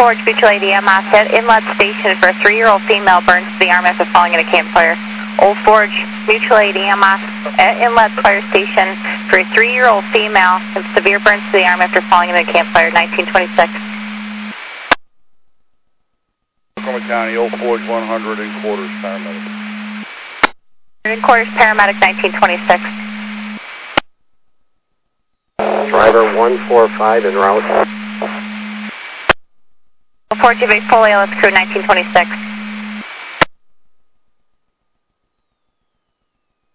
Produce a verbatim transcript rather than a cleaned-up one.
Forge Mutual A D M S at Inlet Station for a three-year-old female burns to the arm after falling in a campfire. Old Forge Mutual A D M S at Inlet Fire Station for a three-year-old female with severe burns to the arm after falling in a campfire, nineteen twenty-six. Oklahoma County, Old Forge one hundred in quarters, paramedic. In quarters, paramedic, nineteen twenty-six. Driver one four five en route. Old Forge, you have a full A L S crew, nineteen twenty-six.